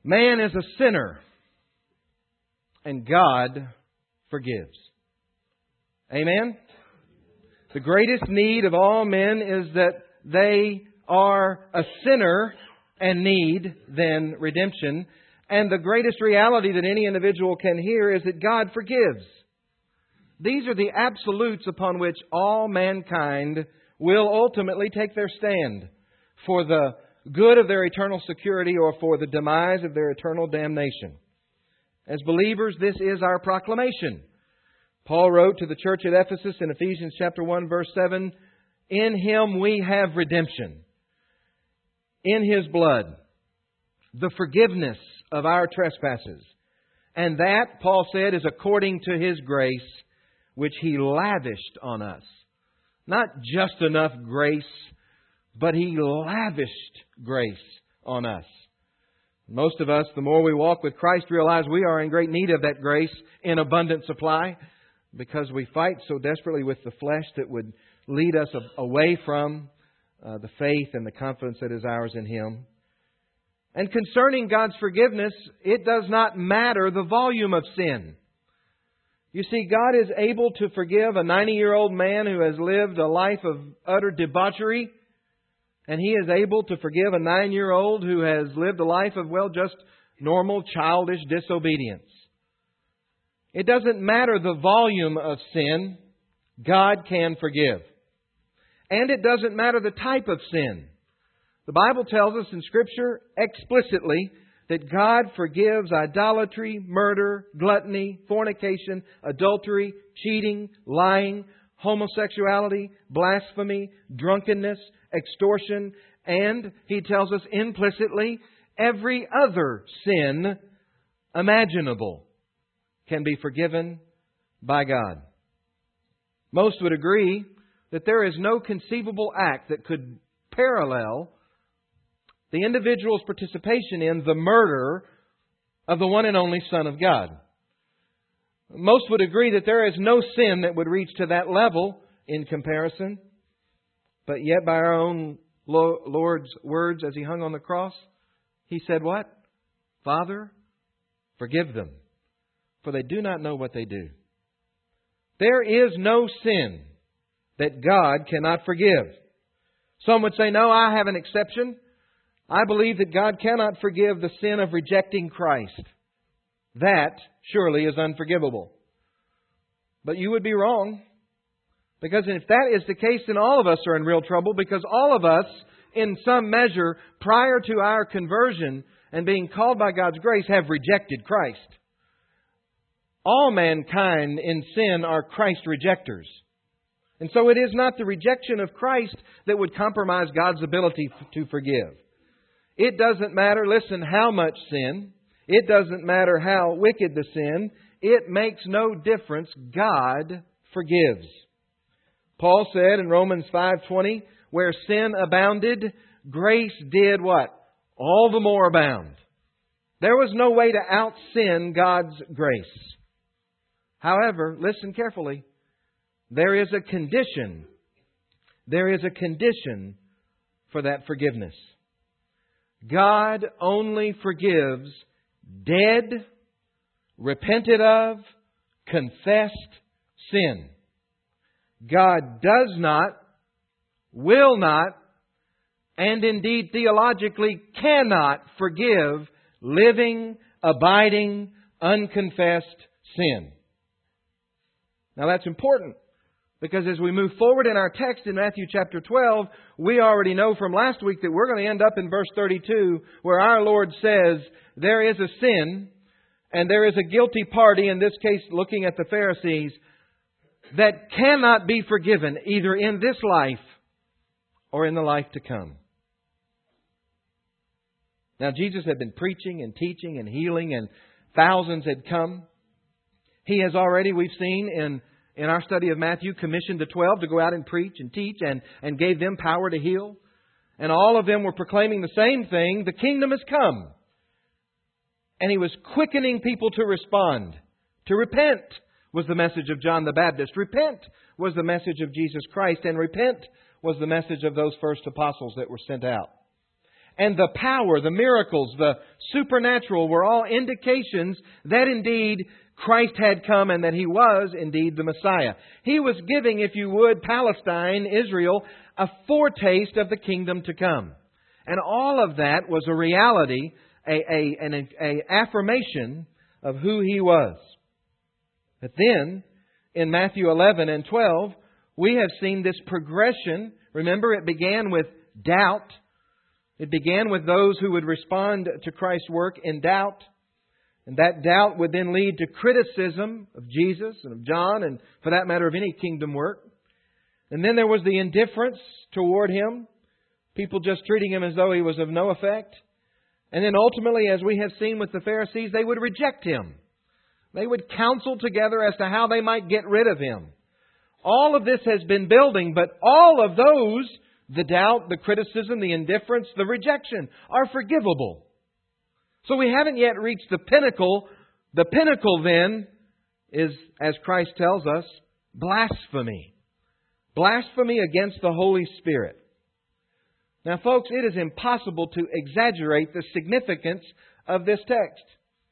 Man is a sinner, and God forgives. Amen? The greatest need of all men is that they are a sinner and need then redemption. And the greatest reality that any individual can hear is that God forgives. These are the absolutes upon which all mankind will ultimately take their stand for the good of their eternal security or for the demise of their eternal damnation. As believers, this is our proclamation. Paul wrote to the church at Ephesus in Ephesians chapter 1, verse 7, "In Him we have redemption, in His blood, the forgiveness of our trespasses. And that," Paul said, "is according to His grace, which He lavished on us." Not just enough grace, but He lavished grace on us. Most of us, the more we walk with Christ, realize we are in great need of that grace in abundant supply, because we fight so desperately with the flesh that would lead us away from the faith and the confidence that is ours in Him. And concerning God's forgiveness, it does not matter the volume of sin. You see, God is able to forgive a 90-year-old man who has lived a life of utter debauchery, and He is able to forgive a 9-year-old who has lived a life of, just normal, childish disobedience. It doesn't matter the volume of sin, God can forgive. And it doesn't matter the type of sin. The Bible tells us in Scripture explicitly that God forgives idolatry, murder, gluttony, fornication, adultery, cheating, lying, homosexuality, blasphemy, drunkenness, extortion, and He tells us implicitly every other sin imaginable can be forgiven by God. Most would agree that there is no conceivable act that could parallel the individual's participation in the murder of the one and only Son of God. Most would agree that there is no sin that would reach to that level in comparison. But yet, by our own Lord's words as He hung on the cross, He said what? "Father, forgive them, for they do not know what they do." There is no sin that God cannot forgive. Some would say, "No, I have an exception. I believe that God cannot forgive the sin of rejecting Christ. That surely is unforgivable." But you would be wrong. Because if that is the case, then all of us are in real trouble, because all of us, in some measure, prior to our conversion and being called by God's grace, have rejected Christ. All mankind in sin are Christ rejectors. And so it is not the rejection of Christ that would compromise God's ability to forgive. It doesn't matter, listen, how much sin. It doesn't matter how wicked the sin. It makes no difference. God forgives. Paul said in Romans 5:20, "Where sin abounded, grace did" what? "All the more abound." There was no way to out-sin God's grace. However, listen carefully. There is a condition. There is a condition for that forgiveness. God only forgives dead, repented of, confessed sin. God does not, will not, and indeed theologically cannot forgive living, abiding, unconfessed sin. Now that's important, because as we move forward in our text in Matthew chapter 12, we already know from last week that we're going to end up in verse 32, where our Lord says there is a sin and there is a guilty party, in this case looking at the Pharisees, that cannot be forgiven either in this life or in the life to come. Now Jesus had been preaching and teaching and healing, and thousands had come. He has already, we've seen in our study of Matthew, commissioned the 12 to go out and preach and teach and gave them power to heal. And all of them were proclaiming the same thing: the kingdom has come. And He was quickening people to respond. To repent was the message of John the Baptist. Repent was the message of Jesus Christ. And repent was the message of those first apostles that were sent out. and the power, the miracles, the supernatural were all indications that indeed Christ had come and that He was indeed the Messiah. He was giving, if you would, Palestine, Israel, a foretaste of the kingdom to come. And all of that was a reality, an affirmation of who He was. But then, in Matthew 11 and 12, we have seen this progression. Remember, it began with doubt. It began with those who would respond to Christ's work in doubt. And that doubt would then lead to criticism of Jesus and of John and, for that matter, of any kingdom work. And then there was the indifference toward Him. People just treating Him as though He was of no effect. And then ultimately, as we have seen with the Pharisees, they would reject Him. They would counsel together as to how they might get rid of Him. All of this has been building, but all of those, the doubt, the criticism, the indifference, the rejection, are forgivable. So we haven't yet reached the pinnacle. The pinnacle then is, as Christ tells us, blasphemy. Blasphemy against the Holy Spirit. Now, folks, it is impossible to exaggerate the significance of this text.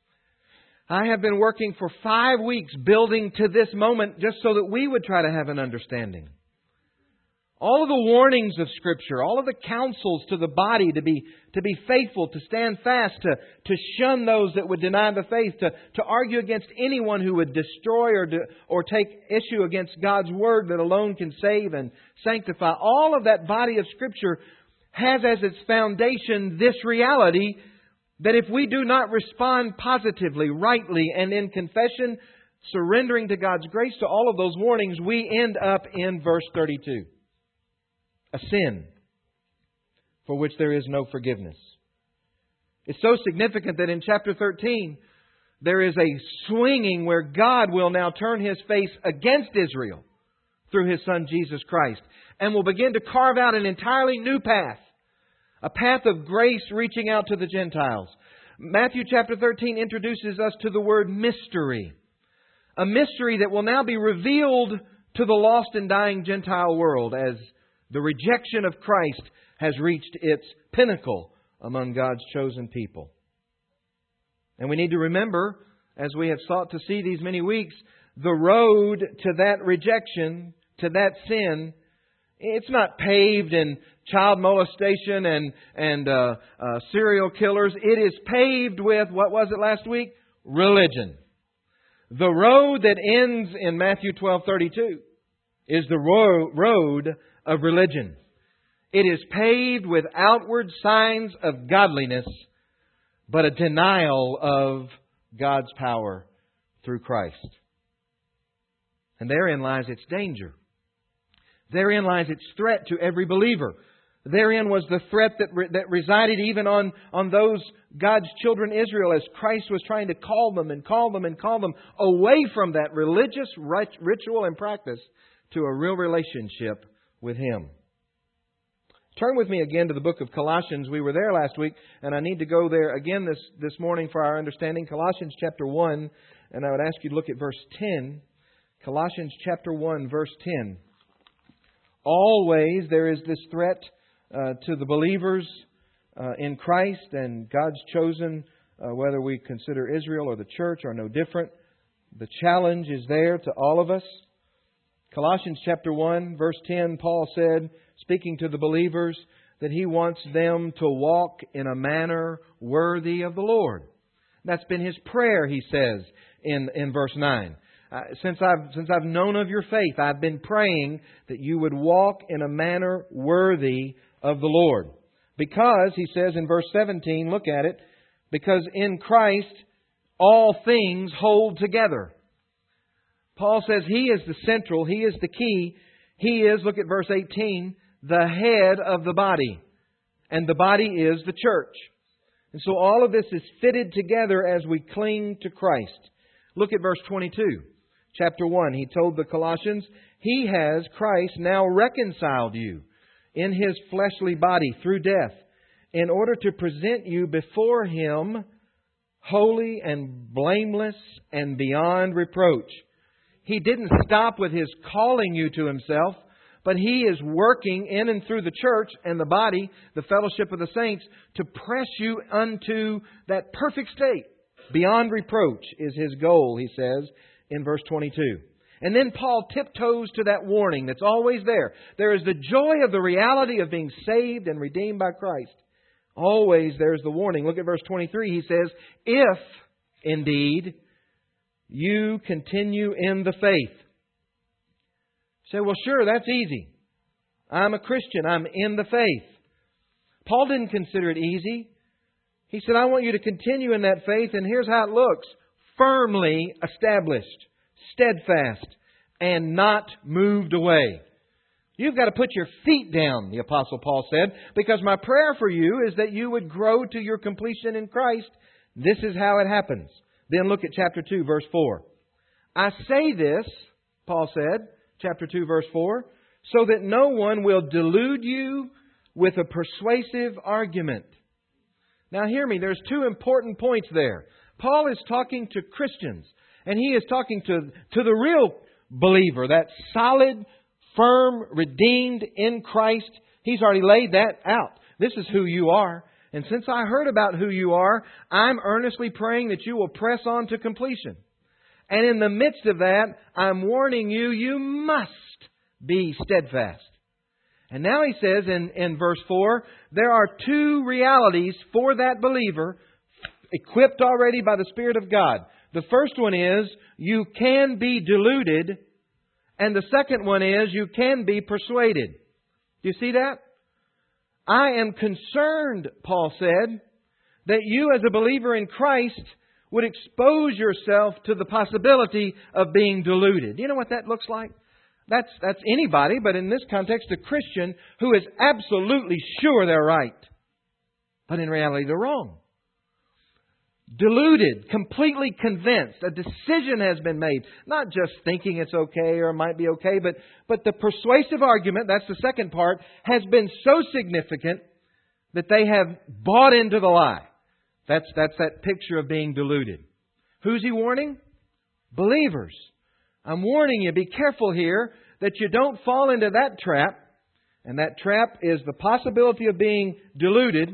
I have been working for 5 weeks building to this moment just so that we would try to have an understanding. All of the warnings of Scripture, all of the counsels to the body to be faithful, to stand fast, to shun those that would deny the faith, to argue against anyone who would destroy or take issue against God's Word that alone can save and sanctify. All of that body of Scripture has as its foundation this reality that if we do not respond positively, rightly, and in confession, surrendering to God's grace to all of those warnings, we end up in verse 32. A sin for which there is no forgiveness. It's so significant that in chapter 13, there is a swinging where God will now turn His face against Israel through His Son Jesus Christ and will begin to carve out an entirely new path. A path of grace reaching out to the Gentiles. Matthew chapter 13 introduces us to the word mystery. A mystery that will now be revealed to the lost and dying Gentile world as the rejection of Christ has reached its pinnacle among God's chosen people. And we need to remember, as we have sought to see these many weeks, the road to that rejection, to that sin, it's not paved in child molestation and serial killers. It is paved with, what was it last week? Religion. The road that ends in Matthew 12:32 is the road of religion. It is paved with outward signs of godliness, but a denial of God's power through Christ. And therein lies its danger. Therein lies its threat to every believer. Therein was the threat that resided even on those God's children Israel as Christ was trying to call them away from that religious ritual and practice to a real relationship with Him. Turn with me again to the book of Colossians. We were there last week, and I need to go there again this morning for our understanding. Colossians chapter 1, and I would ask you to look at verse 10. Colossians chapter 1, verse 10. Always there is this threat to the believers in Christ and God's chosen, whether we consider Israel or the church, are no different. The challenge is there to all of us. Colossians chapter 1, verse 10, Paul said, speaking to the believers, that he wants them to walk in a manner worthy of the Lord. That's been his prayer, he says in verse 9. Since I've known of your faith, I've been praying that you would walk in a manner worthy of the Lord. Because, he says in verse 17, look at it, because in Christ all things hold together. Paul says He is the central, He is the key. He is, look at verse 18, the head of the body. And the body is the church. And so all of this is fitted together as we cling to Christ. Look at verse 22. Chapter 1, he told the Colossians, He has, Christ, now reconciled you in His fleshly body through death, in order to present you before Him holy and blameless and beyond reproach. He didn't stop with His calling you to Himself, but He is working in and through the church and the body, the fellowship of the saints, to press you unto that perfect state. Beyond reproach is His goal, he says in verse 22. And then Paul tiptoes to that warning that's always there. There is the joy of the reality of being saved and redeemed by Christ. Always there's the warning. Look at verse 23. He says, if indeed you continue in the faith. You say, well, sure, that's easy. I'm a Christian. I'm in the faith. Paul didn't consider it easy. He said, I want you to continue in that faith, and here's how it looks. Firmly established, steadfast, and not moved away. You've got to put your feet down, the Apostle Paul said, because my prayer for you is that you would grow to your completion in Christ. This is how it happens. Then look at chapter 2, verse 4. I say this, Paul said, chapter 2, verse 4, so that no one will delude you with a persuasive argument. Now hear me, there's two important points there. Paul is talking to Christians, and he is talking to the real believer, that solid, firm, redeemed in Christ. He's already laid that out. This is who you are. And since I heard about who you are, I'm earnestly praying that you will press on to completion. And in the midst of that, I'm warning you, you must be steadfast. And now he says in verse 4, there are two realities for that believer equipped already by the Spirit of God. The first one is you can be deluded, and the second one is you can be persuaded. Do you see that? I am concerned, Paul said, that you as a believer in Christ would expose yourself to the possibility of being deluded. Do you know what that looks like? That's anybody, but in this context, a Christian who is absolutely sure they're right. But in reality, they're wrong. Deluded, completely convinced. A decision has been made. Not just thinking it's okay or it might be okay, but the persuasive argument, that's the second part, has been so significant that they have bought into the lie. That's that picture of being deluded. Who's he warning? Believers. I'm warning you, be careful here that you don't fall into that trap. And that trap is the possibility of being deluded.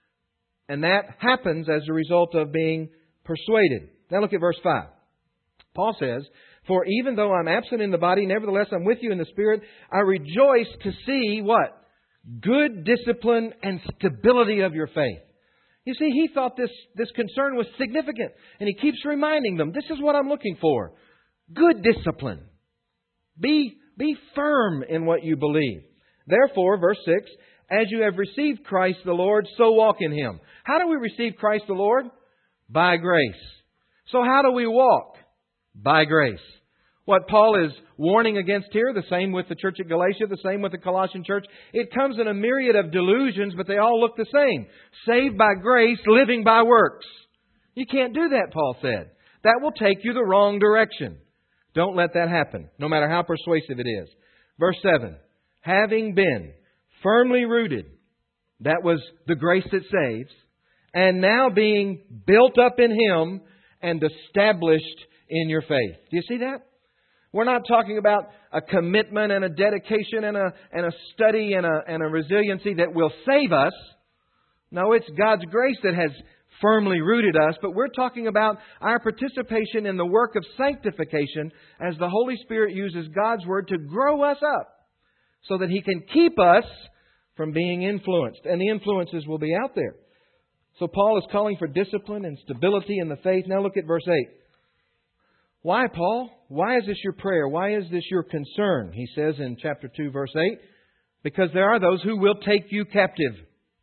And that happens as a result of being persuaded. Now look at verse 5. Paul says, for even though I'm absent in the body, nevertheless I'm with you in the Spirit. I rejoice to see what? Good discipline and stability of your faith. You see, he thought this concern was significant. And he keeps reminding them, this is what I'm looking for. Good discipline. Be firm in what you believe. Therefore, verse 6, as you have received Christ the Lord, so walk in Him. How do we receive Christ the Lord? By grace. So how do we walk? By grace. What Paul is warning against here, the same with the church at Galatia, the same with the Colossian church, it comes in a myriad of delusions, but they all look the same. Saved by grace, living by works. You can't do that, Paul said. That will take you the wrong direction. Don't let that happen, no matter how persuasive it is. Verse 7, having been firmly rooted, that was the grace that saves, and now being built up in Him and established in your faith. Do you see that? We're not talking about a commitment and a dedication and a study and a resiliency that will save us. No, it's God's grace that has firmly rooted us, but we're talking about our participation in the work of sanctification as the Holy Spirit uses God's Word to grow us up so that He can keep us from being influenced. And the influences will be out there. So Paul is calling for discipline and stability in the faith. Now look at verse 8. Why, Paul? Why is this your prayer? Why is this your concern? He says in chapter 2, verse 8, because there are those who will take you captive.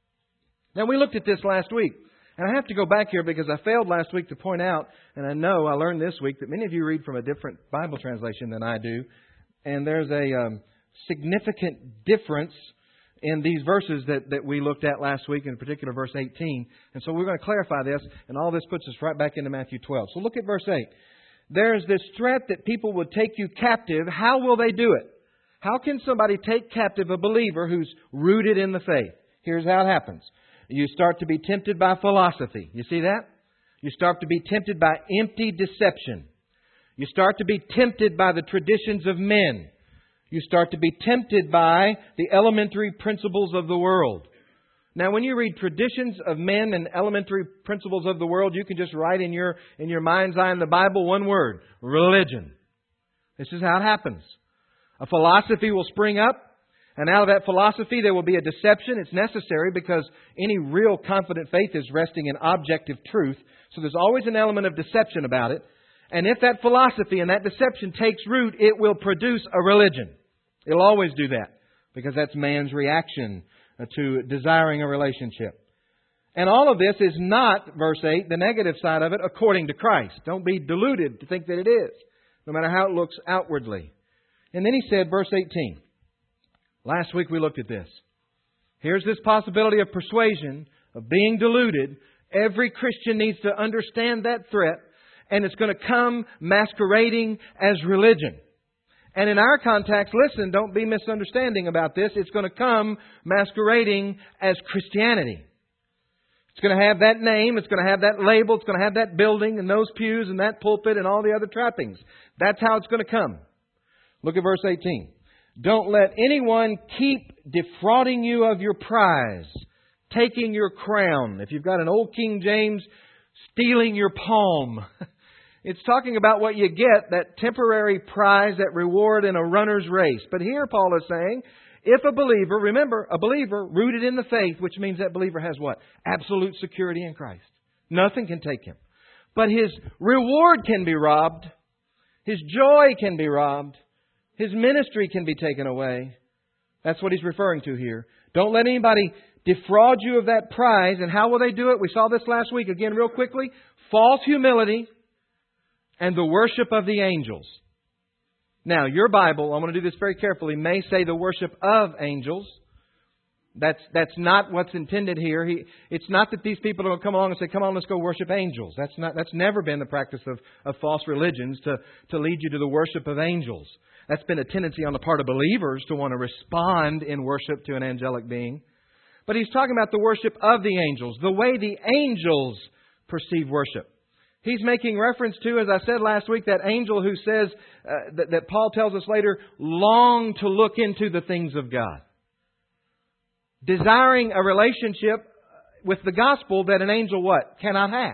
Now we looked at this last week. And I have to go back here because I failed last week to point out, and I know I learned this week that many of you read from a different Bible translation than I do. And there's a significant difference in these verses that we looked at last week, in particular verse 18. And so we're going to clarify this, and all this puts us right back into Matthew 12. So look at verse 8. There's this threat that people would take you captive. How will they do it? How can somebody take captive a believer who's rooted in the faith? Here's how it happens. You start to be tempted by philosophy. You see that? You start to be tempted by empty deception. You start to be tempted by the traditions of men. You start to be tempted by the elementary principles of the world. Now, when you read traditions of men and elementary principles of the world, you can just write in your mind's eye in the Bible one word: religion. This is how it happens. A philosophy will spring up, and out of that philosophy there will be a deception. It's necessary because any real confident faith is resting in objective truth. So there's always an element of deception about it. And if that philosophy and that deception takes root, it will produce a religion. It'll always do that because that's man's reaction to desiring a relationship. And all of this is not, verse 8, the negative side of it, according to Christ. Don't be deluded to think that it is, no matter how it looks outwardly. And then he said, verse 18, last week we looked at this. Here's this possibility of persuasion, of being deluded. Every Christian needs to understand that threat, and it's going to come masquerading as religion. And in our context, listen, don't be misunderstanding about this. It's going to come masquerading as Christianity. It's going to have that name. It's going to have that label. It's going to have that building and those pews and that pulpit and all the other trappings. That's how it's going to come. Look at verse 18. Don't let anyone keep defrauding you of your prize, taking your crown. If you've got an old King James, stealing your palm. It's talking about what you get, that temporary prize, that reward in a runner's race. But here Paul is saying, if a believer, remember, a believer rooted in the faith, which means that believer has what? Absolute security in Christ. Nothing can take him. But his reward can be robbed. His joy can be robbed. His ministry can be taken away. That's what he's referring to here. Don't let anybody defraud you of that prize. And how will they do it? We saw this last week. Again, real quickly. False humility and the worship of the angels. Now, your Bible, I'm going to do this very carefully, may say the worship of angels. That's not what's intended here. It's not that these people are going to come along and say, come on, let's go worship angels. That's never been the practice of false religions to lead you to the worship of angels. That's been a tendency on the part of believers to want to respond in worship to an angelic being. But he's talking about the worship of the angels, the way the angels perceive worship. He's making reference to, as I said last week, that angel who says, that Paul tells us later, long to look into the things of God. Desiring a relationship with the gospel that an angel what? Cannot have.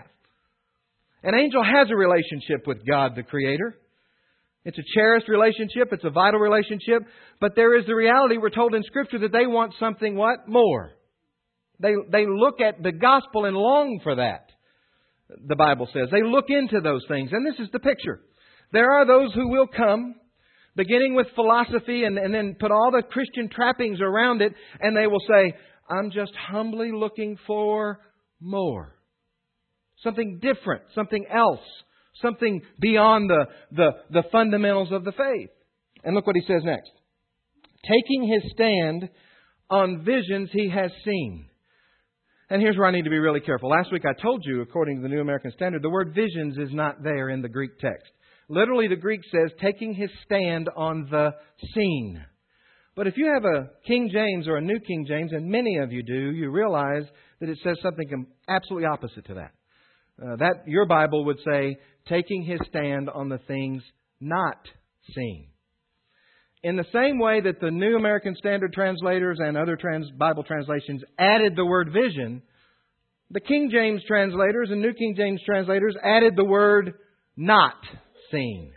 An angel has a relationship with God the Creator. It's a cherished relationship. It's a vital relationship. But there is the reality, we're told in Scripture, that they want something what? More. They look at the gospel and long for that. The Bible says. They look into those things. And this is the picture. There are those who will come, beginning with philosophy and then put all the Christian trappings around it, and they will say, I'm just humbly looking for more. Something different, something else, something beyond the fundamentals of the faith. And look what he says next. Taking his stand on visions he has seen. And here's where I need to be really careful. Last week I told you, according to the New American Standard, the word visions is not there in the Greek text. Literally, the Greek says, taking his stand on the scene. But if you have a King James or a New King James, and many of you do, you realize that it says something absolutely opposite to that. That your Bible would say, taking his stand on the things not seen. In the same way that the New American Standard translators and other Bible translations added the word vision, the King James translators and New King James translators added the word not seen.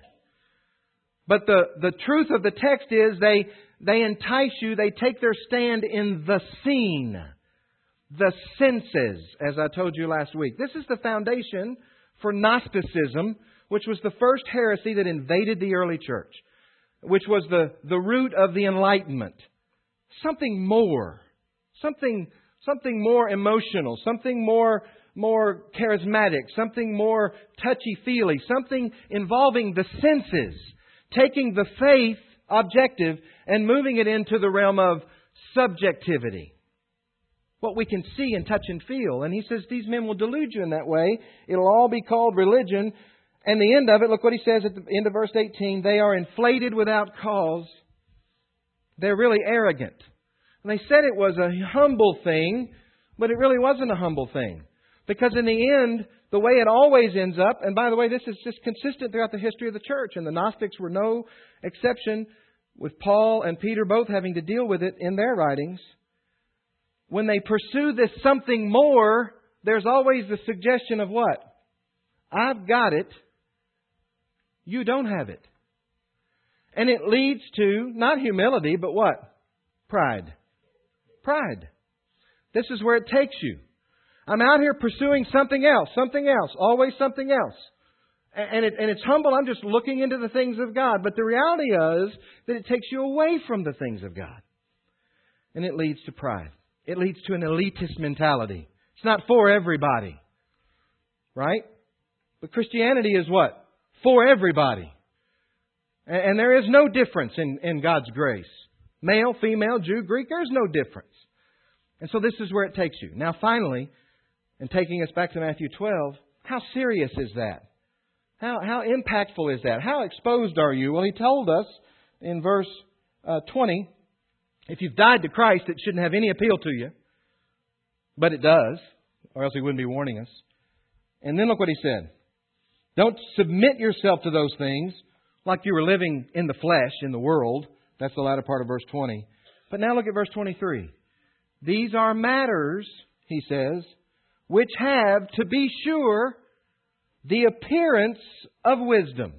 But the truth of the text is they entice you, they take their stand in the scene, the senses, as I told you last week. This is the foundation for Gnosticism, which was the first heresy that invaded the early church, which was the root of the Enlightenment. Something more. Something more emotional. Something more charismatic. Something more touchy-feely. Something involving the senses. Taking the faith objective and moving it into the realm of subjectivity. What we can see and touch and feel. And he says these men will delude you in that way. It'll all be called religion. And the end of it, look what he says at the end of verse 18. They are inflated without cause. They're really arrogant. And they said it was a humble thing, but it really wasn't a humble thing. Because in the end, the way it always ends up, and by the way, this is just consistent throughout the history of the church, and the Gnostics were no exception. with Paul and Peter both having to deal with it in their writings, when they pursue this something more, there's always the suggestion of what? I've got it. You don't have it. And it leads to not humility, but what? Pride. Pride. This is where it takes you. I'm out here pursuing something else, always something else. And it's humble. I'm just looking into the things of God. But the reality is that it takes you away from the things of God. And it leads to pride. It leads to an elitist mentality. It's not for everybody. Right? But Christianity is what? For everybody. And there is no difference in God's grace. Male, female, Jew, Greek, there's no difference. And so this is where it takes you. Now finally, and taking us back to Matthew 12, how serious is that? How impactful is that? How exposed are you? Well, He told us in verse 20, if you've died to Christ, it shouldn't have any appeal to you. But it does, or else He wouldn't be warning us. And then look what He said. Don't submit yourself to those things like you were living in the flesh, in the world. That's the latter part of verse 20. But now look at verse 23. These are matters, He says, which have, to be sure, the appearance of wisdom.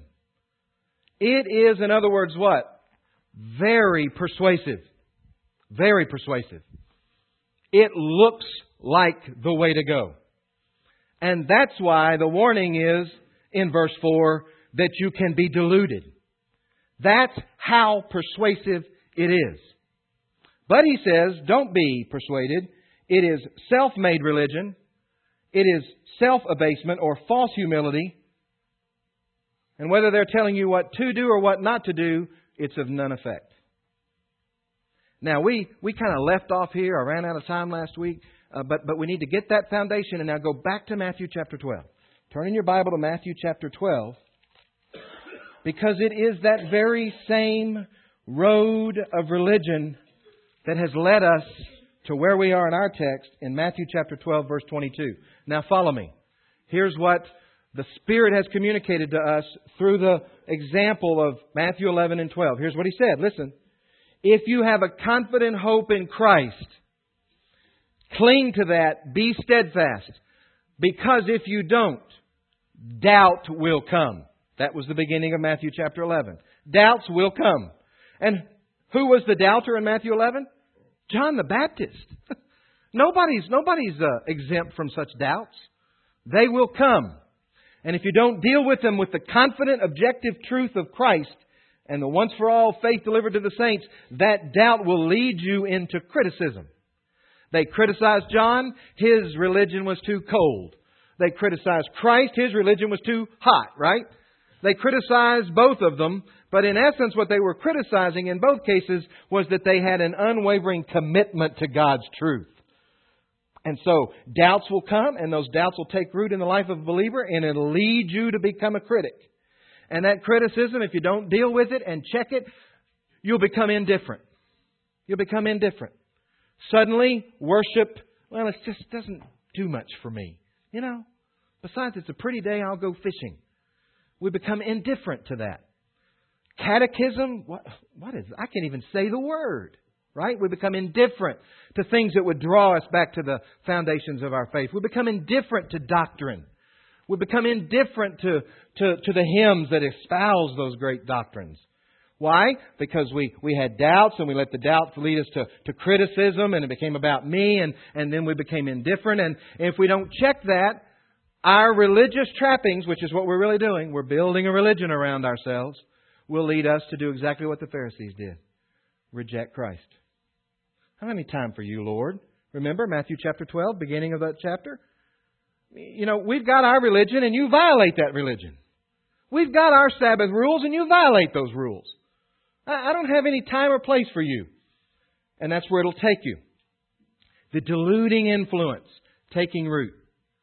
It is, in other words, what? Very persuasive. Very persuasive. It looks like the way to go. And that's why the warning is, in verse 4, that you can be deluded. That's how persuasive it is. But He says, don't be persuaded. It is self-made religion. It is self-abasement or false humility. And whether they're telling you what to do or what not to do, it's of none effect. Now, we kind of left off here. I ran out of time last week. But we need to get that foundation and now go back to Matthew chapter 12. Turn in your Bible to Matthew chapter 12. Because it is that very same road of religion that has led us to where we are in our text in Matthew chapter 12, verse 22. Now follow me. Here's what the Spirit has communicated to us through the example of Matthew 11 and 12. Here's what He said. Listen. If you have a confident hope in Christ, cling to that. Be steadfast. Because if you don't, doubt will come. That was the beginning of Matthew chapter 11. Doubts will come. And who was the doubter in Matthew 11? John the Baptist. Nobody's exempt from such doubts. They will come. And if you don't deal with them with the confident, objective truth of Christ and the once for all faith delivered to the saints, that doubt will lead you into criticism. They criticized John. His religion was too cold. They criticized Christ. His religion was too hot, right? They criticized both of them. But in essence, what they were criticizing in both cases was that they had an unwavering commitment to God's truth. And so doubts will come, and those doubts will take root in the life of a believer, and it'll lead you to become a critic. And that criticism, if you don't deal with it and check it, you'll become indifferent. You'll become indifferent. Suddenly, worship, well, it just doesn't do much for me. You know, besides, it's a pretty day, I'll go fishing. We become indifferent to that. Catechism, what is it? I can't even say the word, right? We become indifferent to things that would draw us back to the foundations of our faith. We become indifferent to doctrine. We become indifferent to the hymns that espouse those great doctrines. Why? Because we had doubts, and we let the doubts lead us to criticism, and it became about me, and then we became indifferent. And if we don't check that, our religious trappings, which is what we're really doing, we're building a religion around ourselves, will lead us to do exactly what the Pharisees did. Reject Christ. I don't have any time for you, Lord. Remember Matthew chapter 12, beginning of that chapter? You know, we've got our religion and you violate that religion. We've got our Sabbath rules and you violate those rules. I don't have any time or place for you. And that's where it'll take you. The deluding influence taking root.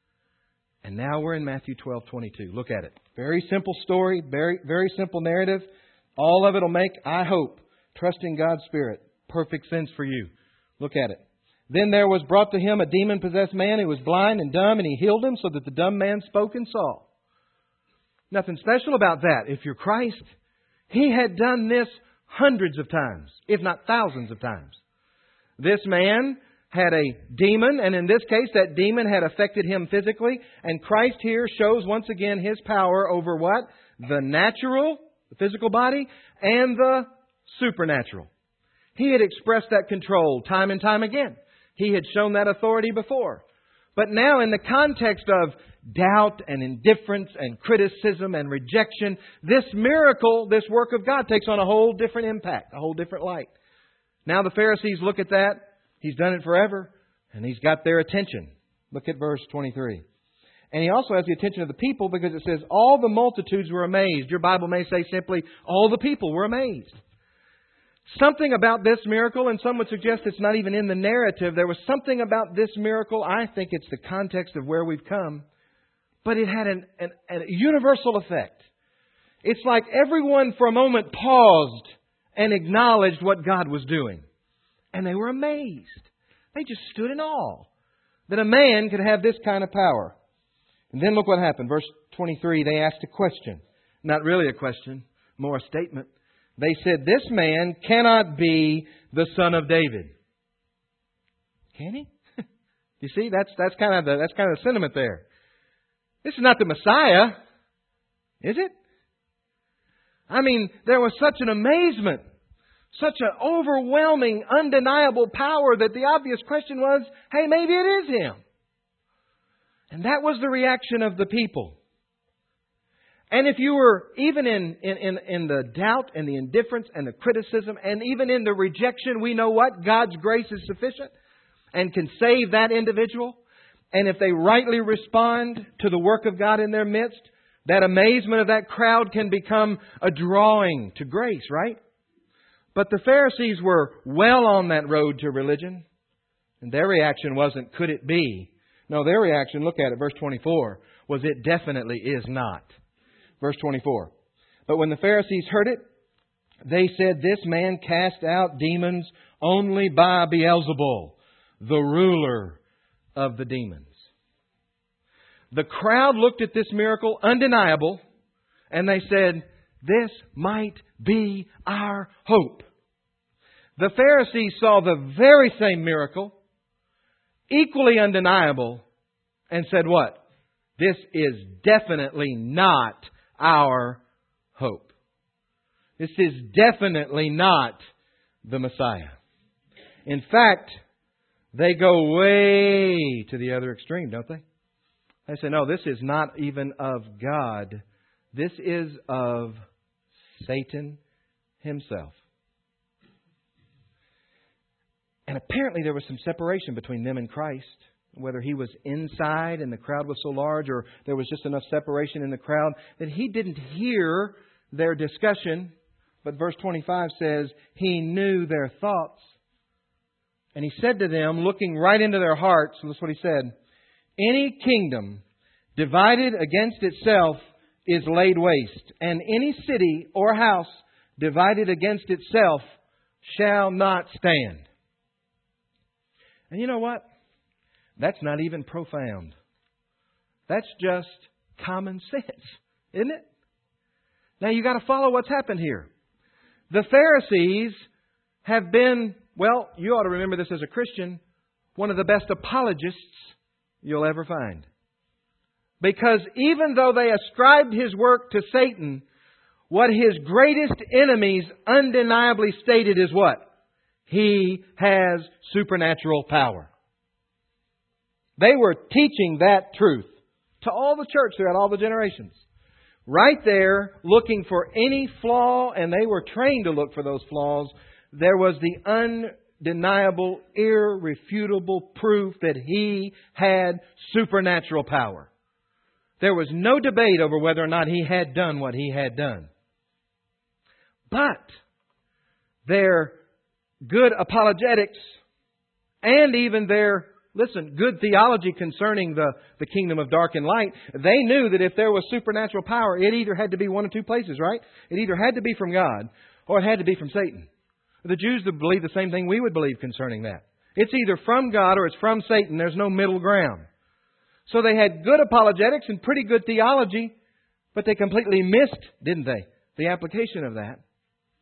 And now we're in Matthew 12:22. Look at it. Very simple story, very, very simple narrative. All of it will make, I hope, trusting God's Spirit, perfect sense for you. Look at it. Then there was brought to him a demon-possessed man who was blind and dumb, and he healed him so that the dumb man spoke and saw. Nothing special about that. If you're Christ, He had done this hundreds of times, if not thousands of times. This man had a demon, and in this case, that demon had affected him physically. And Christ here shows once again His power over what? The natural, the physical body, and the supernatural. He had expressed that control time and time again. He had shown that authority before. But now in the context of doubt and indifference and criticism and rejection, this miracle, this work of God takes on a whole different impact, a whole different light. Now the Pharisees look at that. He's done it forever, and He's got their attention. Look at verse 23. And He also has the attention of the people because it says, all the multitudes were amazed. Your Bible may say simply, all the people were amazed. Something about this miracle, and some would suggest it's not even in the narrative. There was something about this miracle. I think it's the context of where we've come. But it had a universal effect. It's like everyone for a moment paused and acknowledged what God was doing. And they were amazed. They just stood in awe that a man could have this kind of power. And then look what happened. Verse 23, they asked a question. Not really a question, more a statement. They said, this man cannot be the son of David. Can he? You see, that's kind of the sentiment there. This is not the Messiah, is it? I mean, there was such an amazement, such an overwhelming, undeniable power that the obvious question was, hey, maybe it is Him. And that was the reaction of the people. And if you were even in the doubt and the indifference and the criticism and even in the rejection, we know what? God's grace is sufficient and can save that individual. And if they rightly respond to the work of God in their midst, that amazement of that crowd can become a drawing to grace, right? But the Pharisees were well on that road to religion. And their reaction wasn't, could it be? No, their reaction, look at it, verse 24, was it definitely is not. Verse 24. But when the Pharisees heard it, they said, this man cast out demons only by Beelzebul, the ruler of the demons. The crowd looked at this miracle, undeniable, and they said, this might be our hope. The Pharisees saw the very same miracle, equally undeniable, and said what? This is definitely not our hope. This is definitely not the Messiah. In fact, they go way to the other extreme, don't they? They say, no, this is not even of God. This is of Satan himself. And apparently there was some separation between them and Christ. Whether He was inside and the crowd was so large, or there was just enough separation in the crowd that He didn't hear their discussion. But verse 25 says, He knew their thoughts. And He said to them, looking right into their hearts, and that's what He said, any kingdom divided against itself is laid waste, and any city or house divided against itself shall not stand. And you know what? That's not even profound. That's just common sense, isn't it? Now you got to follow what's happened here. The Pharisees have been, well, you ought to remember this as a Christian, one of the best apologists you'll ever find. Because even though they ascribed His work to Satan, what His greatest enemies undeniably stated is what? He has supernatural power. They were teaching that truth to all the church throughout all the generations. Right there, looking for any flaw, and they were trained to look for those flaws, there was the undeniable, irrefutable proof that He had supernatural power. There was no debate over whether or not He had done what He had done. But their good apologetics and even their good theology concerning the kingdom of dark and light, they knew that if there was supernatural power, it either had to be one of two places, right? It either had to be from God or it had to be from Satan. The Jews would believe the same thing we would believe concerning that. It's either from God or it's from Satan. There's no middle ground. So they had good apologetics and pretty good theology, but they completely missed, didn't they, the application of that.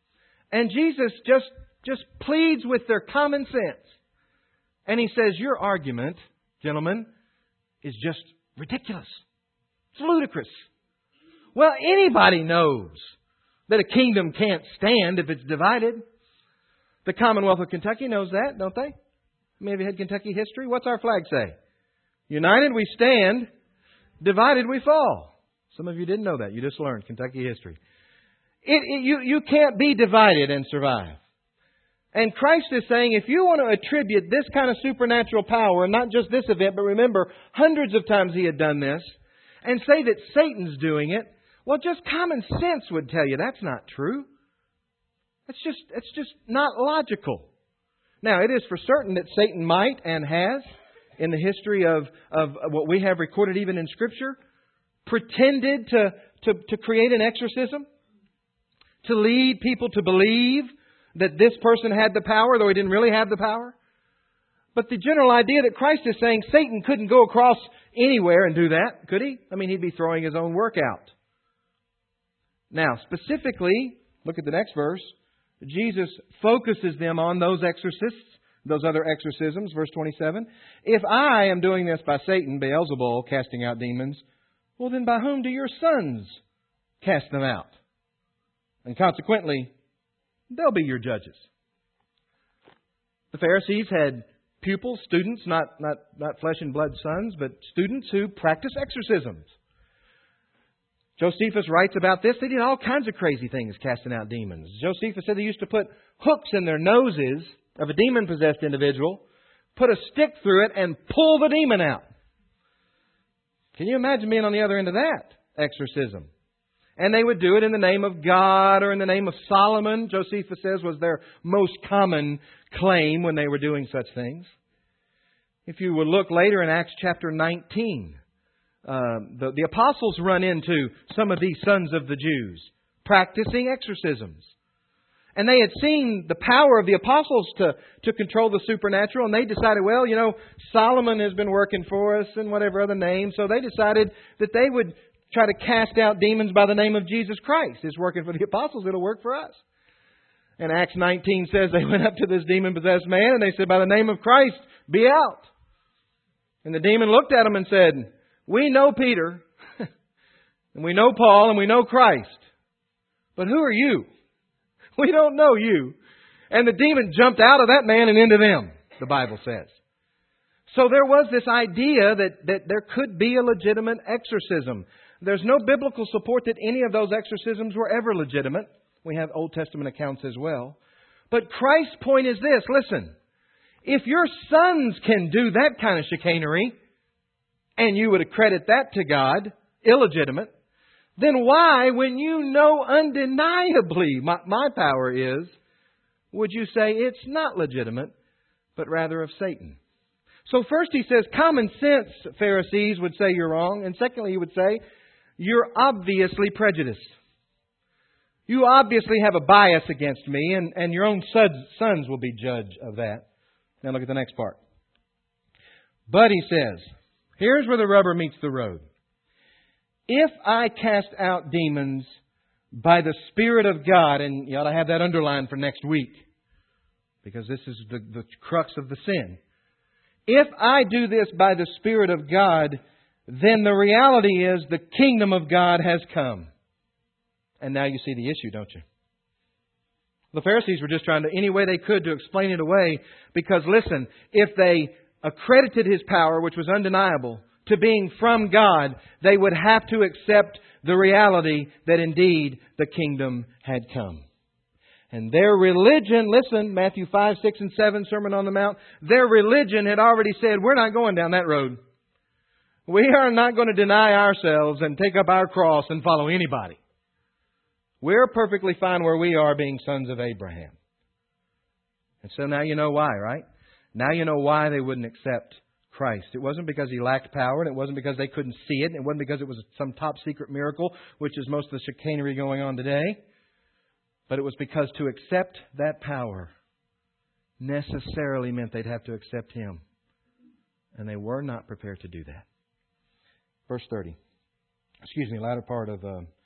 And Jesus just pleads with their common sense. And He says, your argument, gentlemen, is just ridiculous. It's ludicrous. Well, anybody knows that a kingdom can't stand if it's divided. The Commonwealth of Kentucky knows that, don't they? Maybe had Kentucky history. What's our flag say? United we stand, divided we fall. Some of you didn't know that. You just learned Kentucky history. You can't be divided and survive. And Christ is saying, if you want to attribute this kind of supernatural power, and not just this event, but remember, hundreds of times He had done this, and say that Satan's doing it, well, just common sense would tell you that's not true. It's just not logical. Now, it is for certain that Satan might and has, in the history of what we have recorded even in Scripture, pretended to create an exorcism, to lead people to believe that this person had the power, though he didn't really have the power. But the general idea that Christ is saying Satan couldn't go across anywhere and do that, could he? I mean, he'd be throwing his own work out. Now, specifically, look at the next verse. Jesus focuses them on those exorcists, those other exorcisms. Verse 27. If I am doing this by Satan, Beelzebul, casting out demons, well then by whom do your sons cast them out? And consequently, they'll be your judges. The Pharisees had pupils, students, not flesh and blood sons, but students who practice exorcisms. Josephus writes about this. They did all kinds of crazy things casting out demons. Josephus said they used to put hooks in their noses of a demon-possessed individual, put a stick through it, and pull the demon out. Can you imagine being on the other end of that exorcism? And they would do it in the name of God or in the name of Solomon, Josephus says was their most common claim when they were doing such things. If you would look later in Acts chapter 19, the apostles run into some of these sons of the Jews practicing exorcisms. And they had seen the power of the apostles to control the supernatural. And they decided, well, Solomon has been working for us and whatever other name. So they decided that they would try to cast out demons by the name of Jesus Christ. It's working for the apostles. It'll work for us. And Acts 19 says they went up to this demon-possessed man and they said, by the name of Christ, be out. And the demon looked at him and said, we know Peter, and we know Paul, and we know Christ. But who are you? We don't know you. And the demon jumped out of that man and into them, the Bible says. So there was this idea that there could be a legitimate exorcism. There's no biblical support that any of those exorcisms were ever legitimate. We have Old Testament accounts as well. But Christ's point is this. Listen, if your sons can do that kind of chicanery, and you would accredit that to God, illegitimate, then why, when you know undeniably my power is, would you say it's not legitimate, but rather of Satan? So first he says, common sense, Pharisees would say you're wrong. And secondly, he would say, you're obviously prejudiced. You obviously have a bias against me, and your own sons will be judged of that. Now look at the next part. But he says, here's where the rubber meets the road. If I cast out demons by the Spirit of God, and you ought to have that underlined for next week, because this is the crux of the sin. If I do this by the Spirit of God, then the reality is the kingdom of God has come. And now you see the issue, don't you? The Pharisees were just trying to, any way they could, to explain it away. Because listen, if they accredited His power, which was undeniable, to being from God, they would have to accept the reality that indeed the kingdom had come. And their religion, listen, Matthew 5, 6, and 7, Sermon on the Mount, their religion had already said, we're not going down that road. We are not going to deny ourselves and take up our cross and follow anybody. We're perfectly fine where we are, being sons of Abraham. And so now you know why, right? Now you know why they wouldn't accept Christ. It wasn't because He lacked power, and it wasn't because they couldn't see it, and it wasn't because it was some top secret miracle, which is most of the chicanery going on today. But it was because to accept that power necessarily meant they'd have to accept Him. And they were not prepared to do that. Verse 30. Latter part of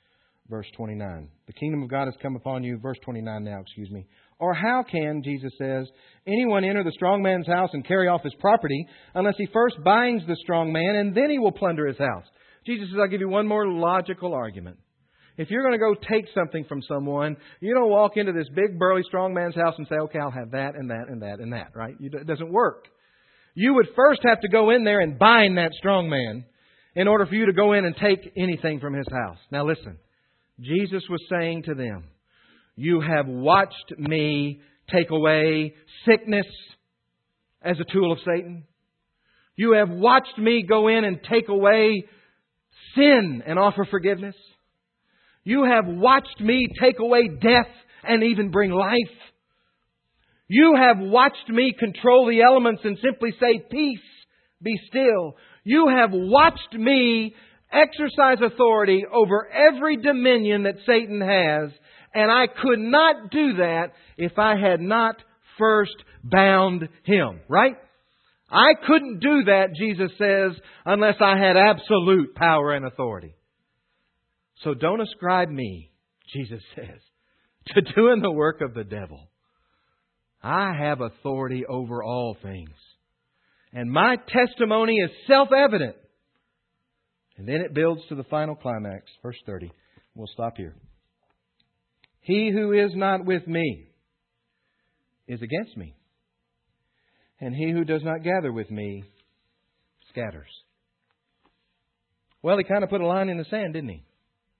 verse 29. The kingdom of God has come upon you, verse 29 now, excuse me. Or how can, Jesus says, anyone enter the strong man's house and carry off his property unless he first binds the strong man and then he will plunder his house? Jesus says, I'll give you one more logical argument. If you're going to go take something from someone, you don't walk into this big, burly, strong man's house and say, okay, I'll have that and that and that and that, right? It doesn't work. You would first have to go in there and bind that strong man in order for you to go in and take anything from his house. Now listen, Jesus was saying to them, you have watched me take away sickness as a tool of Satan. You have watched me go in and take away sin and offer forgiveness. You have watched me take away death and even bring life. You have watched me control the elements and simply say, peace, be still. You have watched me exercise authority over every dominion that Satan has. And I could not do that if I had not first bound him. Right? I couldn't do that, Jesus says, unless I had absolute power and authority. So don't ascribe me, Jesus says, to doing the work of the devil. I have authority over all things. And my testimony is self-evident. And then it builds to the final climax, verse 30. We'll stop here. He who is not with me is against me. And he who does not gather with me scatters. Well, he kind of put a line in the sand, didn't he?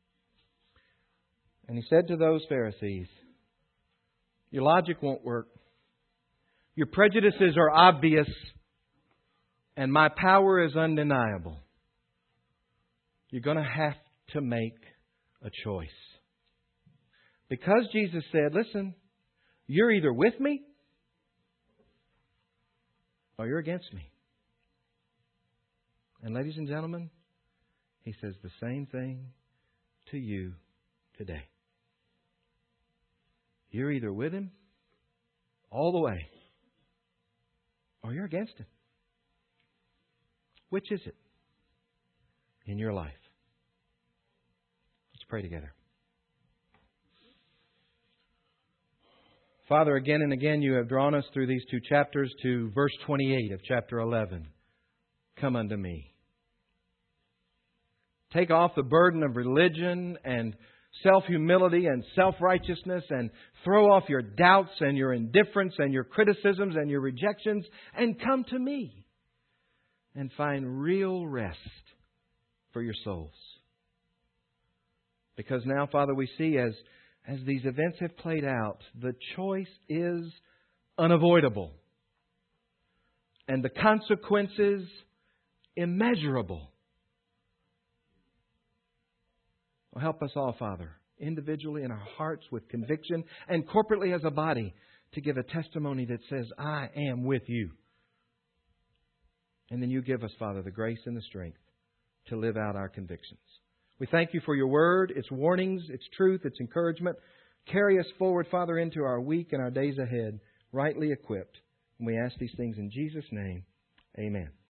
And he said to those Pharisees, your logic won't work. Your prejudices are obvious. And my power is undeniable. You're going to have to make a choice. Because Jesus said, listen, you're either with me or you're against me. And ladies and gentlemen, He says the same thing to you today. You're either with Him all the way or you're against Him. Which is it in your life? Let's pray together. Father, again and again you have drawn us through these two chapters to verse 28 of chapter 11. Come unto me. Take off the burden of religion and self-humility and self-righteousness and throw off your doubts and your indifference and your criticisms and your rejections and come to me and find real rest for your souls. Because now, Father, we see as these events have played out, the choice is unavoidable. And the consequences immeasurable. Well, help us all, Father, individually in our hearts with conviction and corporately as a body to give a testimony that says, I am with you. And then you give us, Father, the grace and the strength to live out our convictions. We thank you for your word, its warnings, its truth, its encouragement. Carry us forward, Father, into our week and our days ahead, rightly equipped. And we ask these things in Jesus' name. Amen.